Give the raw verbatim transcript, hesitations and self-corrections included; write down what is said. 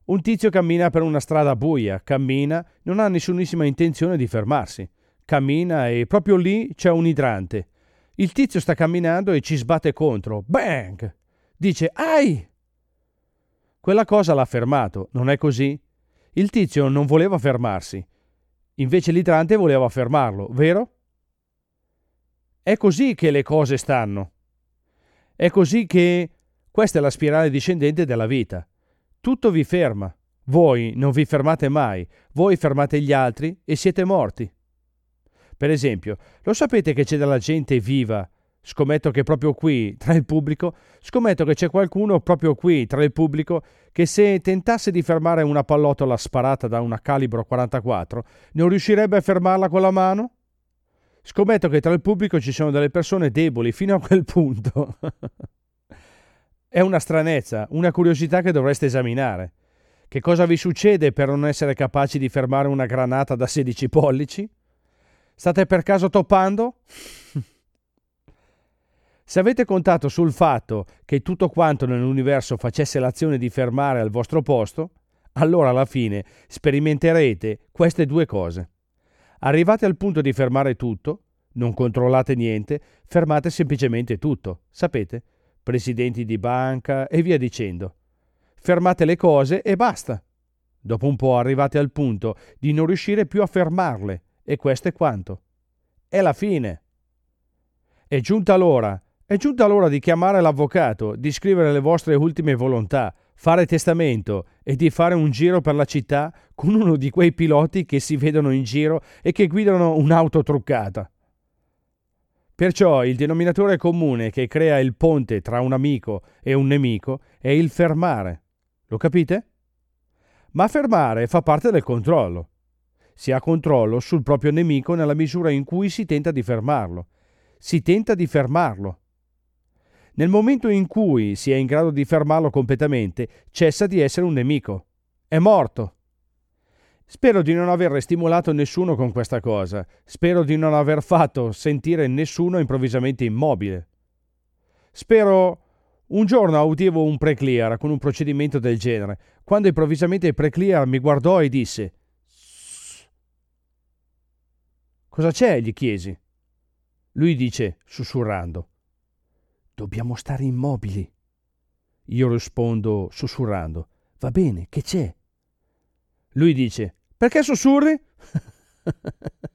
Un tizio cammina per una strada buia, cammina, non ha nessunissima intenzione di fermarsi. Cammina e proprio lì c'è un idrante. Il tizio sta camminando e ci sbatte contro. Bang! Dice «Ai!» Quella cosa l'ha fermato, non è così? Il tizio non voleva fermarsi. Invece l'idrante voleva fermarlo, vero? È così che le cose stanno. È così che questa è la spirale discendente della vita. Tutto vi ferma. Voi non vi fermate mai. Voi fermate gli altri e siete morti. Per esempio, lo sapete che c'è della gente viva? Scommetto che proprio qui, tra il pubblico, scommetto che c'è qualcuno proprio qui, tra il pubblico, che se tentasse di fermare una pallottola sparata da una calibro quarantaquattro, non riuscirebbe a fermarla con la mano? Scommetto che tra il pubblico ci sono delle persone deboli fino a quel punto. È una stranezza, una curiosità che dovreste esaminare. Che cosa vi succede per non essere capaci di fermare una granata da sedici pollici? State per caso toppando? Se avete contato sul fatto che tutto quanto nell'universo facesse l'azione di fermare al vostro posto, allora alla fine sperimenterete queste due cose. Arrivate al punto di fermare tutto, non controllate niente, fermate semplicemente tutto, sapete? Presidenti di banca e via dicendo. Fermate le cose e basta. Dopo un po' arrivate al punto di non riuscire più a fermarle, e questo è quanto. È la fine. È giunta l'ora, è giunta l'ora di chiamare l'avvocato, di scrivere le vostre ultime volontà, fare testamento e di fare un giro per la città con uno di quei piloti che si vedono in giro e che guidano un'auto truccata. Perciò il denominatore comune che crea il ponte tra un amico e un nemico è il fermare. Lo capite? Ma fermare fa parte del controllo. Si ha controllo sul proprio nemico nella misura in cui si tenta di fermarlo. Si tenta di fermarlo. Nel momento in cui si è in grado di fermarlo completamente, cessa di essere un nemico. È morto. Spero di non aver stimolato nessuno con questa cosa. Spero di non aver fatto sentire nessuno improvvisamente immobile. Spero... Un giorno audivo un pre-clear con un procedimento del genere, quando improvvisamente il pre-clear mi guardò e disse «Sss». «Cosa c'è?» gli chiesi. Lui dice, sussurrando, «Dobbiamo stare immobili». Io rispondo, sussurrando, «Va bene, che c'è?» Lui dice, «Perché sussurri?»